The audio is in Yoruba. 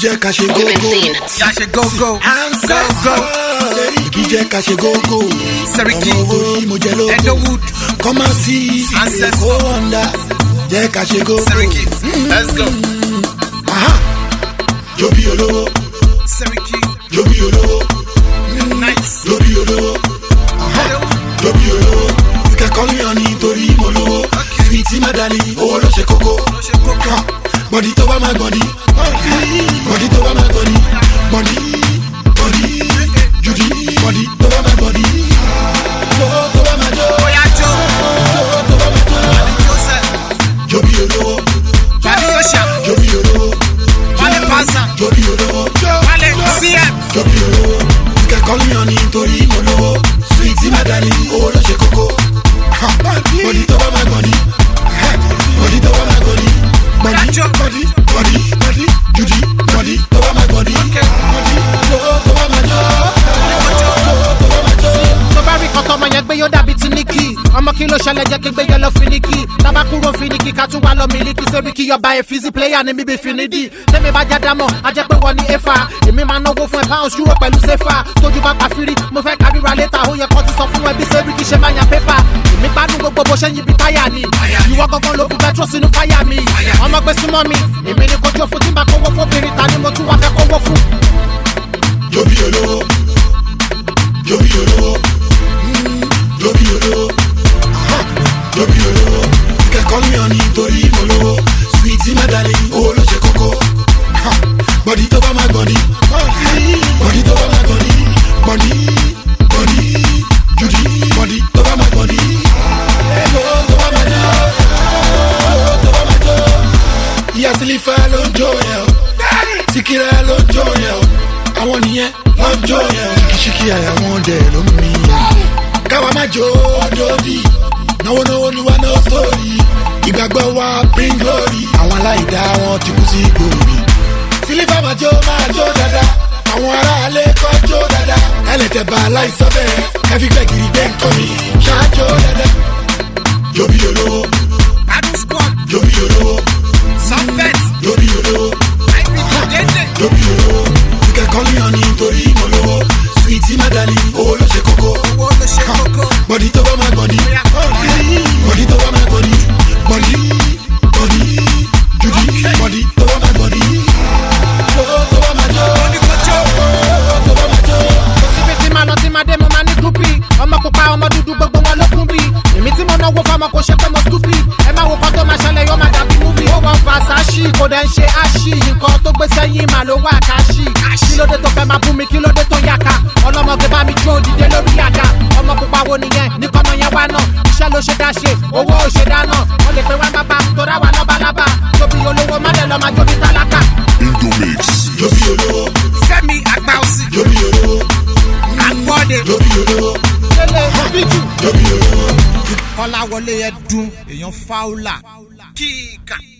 Ikije kashe go go. Kashe go go. Go. Ikije kashe go go. Seriki. Mojelo. Edowood. Come and see. Ancestor. Je kashe go go. Seriki. Let's go. Aha. Jobi olowo. Seriki. Jobi olowo. Nice. Jobi olowo. Aha. Jobi olowo. You can call me honey tori molowo. Sweetie madani. Oh lo se koko. Body to my body. Body to my body. Body. Judy. Body to my body. To my body. Oya jo. To my body. Jobi olowo. Wale Osha. Jobi olowo. Wale Panza. Jobi olowo. Wale CM. Jobi olowo. You can call me honey tori molowo. Sweetie madani. Oh lo se koko. Body to my body. Body to my body. Body, Judy, body, over my body. Okay. Body, over my tó bá rí kọ́tọ́ ọmọ yẹn gbé yóò dàbí ti níkì ọmọ kí ló ṣẹlẹ̀ jẹ́ kí gbé yẹn lọ finiki tábà kúrò finiki ká tún wá lọ mílíkì sórí kí yọba ẹ̀ fíìsì pléyà ní bíbí finidi tẹ́mi bá já dámọ̀ á jẹ́ pé wọ́n ní éfà èmi máa náwó fún ẹ pounds euro pẹ̀lú sefa tójú bá pa fírí mo fẹ́ káríra létà ó yẹ kó ti sọ fún ẹ bí sórí kí ṣe máa yan pépà èmi gbádùn gbogbo bó ṣe ń yíbi táyà ni ìwọ gangan ló bu petrol sínú fáyà mi ọmọ gbé súnmọ́ mi èmi ni kojú òfin tí n bá kówó fún obìnrin ta ni mo tún wá fẹ́ kówó fún. Jobi olowo. Jobi olowo. Jobi olowo. Jobi olowo. You can call me honey tori molowo. Sweetie madani. Oh lo se koko. Body to my body. Body to my body. Body. Judy. Body to my body. Yes, Lifa lo joyo. Sikira lo joyo. Àwọn nìyẹn lo joyo. Shiki àwọn de lo mi. Káwa má jó dodi. No luwa no story. Ìgbàgbọ́ wa bring glory. Àwọn aláìdá wọn ti kú sí glory. Silifa má jó dada. Àwọn ará alẹ́ kọ́ jó dada. Ẹlẹ́tẹ̀ bá aláìsọ bẹ́ẹ̀. Ẹ fi gbẹ̀gìrì gbẹ̀ ń kọ́ mi. Ṣáájó dada. Jobi olowo. Adu squad. Jobi olowo. Sunbet. Jobi olowo. Jobi olowo. You can call me honey tori molowo. Sweetie madani. Oh lo se koko. Body to my body. Body to my body. Body. Judy. Body to my body. To my body. síbi tí màá lọ tí màá dé mo máa ní gúpì ọmọ pupa ọmọ dúdú gbogbo wọn ló kún bí èmi tí mo náwó fọmọ kò ṣe pé mo stúpì ẹ máa wo kan tó máa ṣẹlẹ̀ yóò máa dàbí múvì ó wọ́n Versace kò dẹ̀ ń ṣe àṣì nǹkan tó gbé sẹ́yìn mà ló wà káṣì kí ló dé tó fẹ́ máa bú mi kí ló dé tó yàkà ọlọ́mọge bá mi jó dìde lórí àga ọmọ pupa wo nìyẹn ní kọ́mọ yẹn wá náà iṣẹ́ ló ṣe dá ṣe owó ò ṣe dáná wọ́n lè pe wá bàbá tó dá wà lọ́balọ́ba tóbi olówó má dẹ̀ lọ́ máa jóbi tálákà. Indomix. Jobi olowo. Fẹ́mi Agbaosi. Jobi olowo. Agbọ́dẹ. Jobi olowo. lélẹ̀ fíjù. Jobi olowo. Kọ́láwọlé Ẹdùn èèyàn Fáúlà. Kíkà.